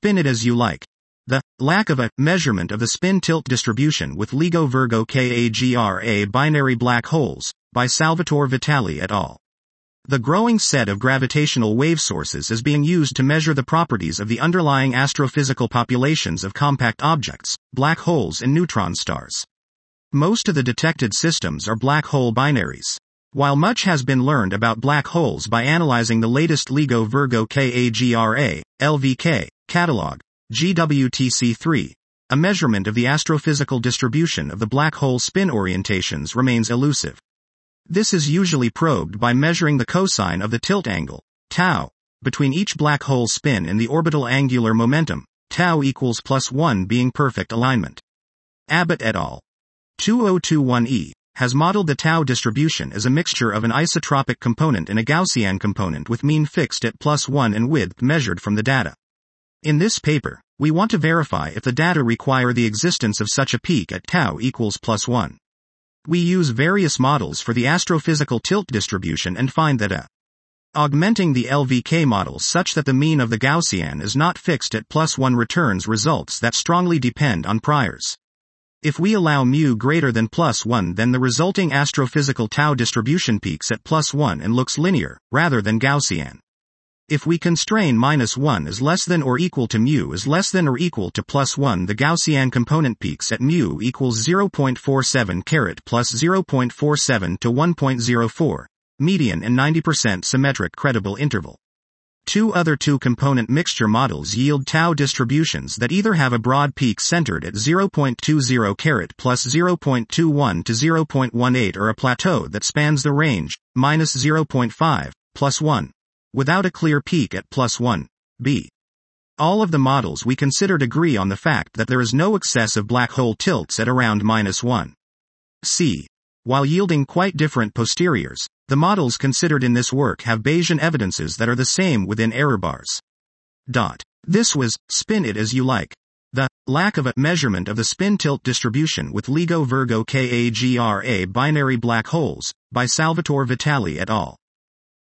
Spin it as you like. The lack of a measurement of the spin-tilt distribution with LIGO Virgo KAGRA binary black holes, by Salvatore Vitali et al. The growing set of gravitational wave sources is being used to measure the properties of the underlying astrophysical populations of compact objects, black holes and neutron stars. Most of the detected systems are black hole binaries. While much has been learned about black holes by analyzing the latest LIGO Virgo KAGRA, LVK, catalog, GWTC3, a measurement of the astrophysical distribution of the black hole spin orientations remains elusive. This is usually probed by measuring the cosine of the tilt angle, tau, between each black hole spin and the orbital angular momentum, tau equals +1 being perfect alignment. Abbott et al. 2021e, has modeled the tau distribution as a mixture of an isotropic component and a Gaussian component with mean fixed at +1 and width measured from the data. In this paper, we want to verify if the data require the existence of such a peak at tau equals +1. We use various models for the astrophysical tilt distribution and find that augmenting the LVK model such that the mean of the Gaussian is not fixed at +1 returns results that strongly depend on priors. If we allow mu greater than +1, then the resulting astrophysical tau distribution peaks at +1 and looks linear, rather than Gaussian. If we constrain -1 is less than or equal to mu is less than or equal to +1, the Gaussian component peaks at mu equals 0.47 +0.47 to 1.04, median and 90% symmetric credible interval. Two other two-component mixture models yield tau distributions that either have a broad peak centered at 0.20 +0.21 to 0.18 or a plateau that spans the range, -0.5, +1. Without a clear peak at +1. B. All of the models we considered agree on the fact that there is no excess of black hole tilts at around -1. C. While yielding quite different posteriors, the models considered in this work have Bayesian evidences that are the same within error bars. This was, Spin It As You Like. The lack of a measurement of the spin-tilt distribution with LIGO Virgo KAGRA binary black holes, by Salvatore Vitali et al.